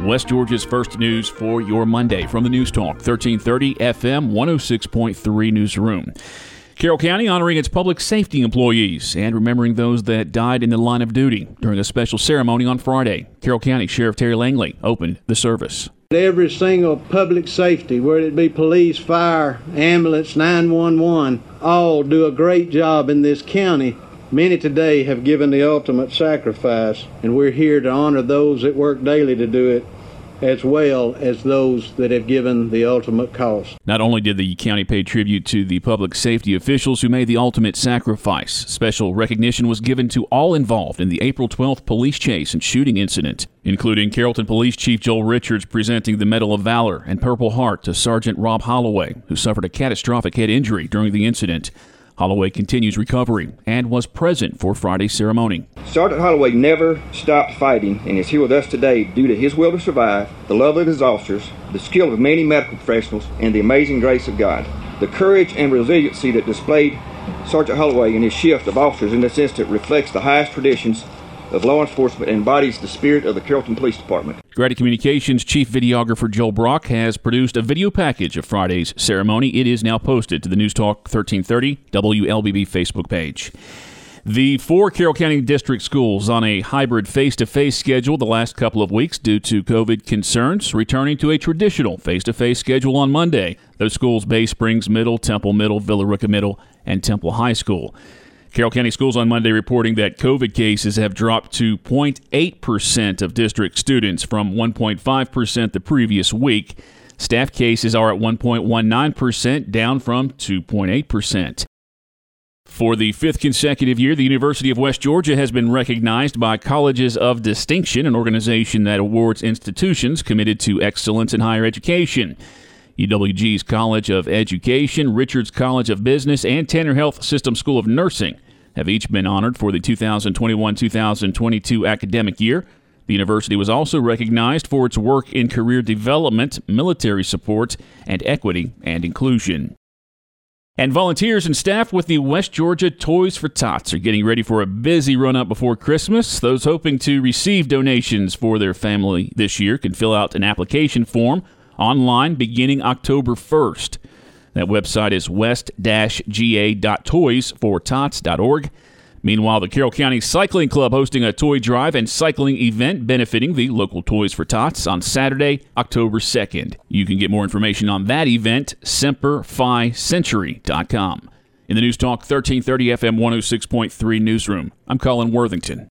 West Georgia's first news for your Monday from the News Talk 1330 FM 106.3 newsroom. Carroll County honoring its public safety employees and remembering those that died in the line of duty during a special ceremony on Friday. Carroll County Sheriff Terry Langley opened the service. Every single public safety, whether it be police, fire, ambulance, 911, all do a great job in this county. Many today have given the ultimate sacrifice, and we're here to honor those that work daily to do it, as well as those that have given the ultimate cost. Not only did the county pay tribute to the public safety officials who made the ultimate sacrifice, special recognition was given to all involved in the April 12th police chase and shooting incident, including Carrollton Police Chief Joel Richards presenting the Medal of Valor and Purple Heart to Sergeant Rob Holloway, who suffered a catastrophic head injury during the incident. Holloway continues recovery and was present for Friday's ceremony. Sergeant Holloway never stopped fighting and is here with us today due to his will to survive, the love of his officers, the skill of many medical professionals, and the amazing grace of God. The courage and resiliency that displayed Sergeant Holloway in his shift of officers in this incident reflects the highest traditions of law enforcement and embodies the spirit of the Carrollton Police Department. Grady Communications Chief Videographer Joel Brock has produced a video package of Friday's ceremony. It is now posted to the News Talk 1330 WLBB Facebook page. The 4 Carroll County District schools on a hybrid face-to-face schedule the last couple of weeks due to COVID concerns, returning to a traditional face-to-face schedule on Monday. Those schools: Bay Springs Middle, Temple Middle, Villa Rica Middle, and Temple High School. Carroll County Schools on Monday reporting that COVID cases have dropped to 0.8% of district students from 1.5% the previous week. Staff cases are at 1.19%, down from 2.8%. For the 5th consecutive year, the University of West Georgia has been recognized by Colleges of Distinction, an organization that awards institutions committed to excellence in higher education. UWG's College of Education, Richards College of Business, and Tanner Health System School of Nursing have each been honored for the 2021-2022 academic year. The university was also recognized for its work in career development, military support, and equity and inclusion. And volunteers and staff with the West Georgia Toys for Tots are getting ready for a busy run-up before Christmas. Those hoping to receive donations for their family this year can fill out an application form online beginning October 1st. That website is west-ga.toysfortots.org. Meanwhile, the Carroll County Cycling Club hosting a toy drive and cycling event benefiting the local Toys for Tots on Saturday, October 2nd. You can get more information on that event, SemperFiCentury.com. In the News Talk 1330 FM 106.3 newsroom, I'm Colin Worthington.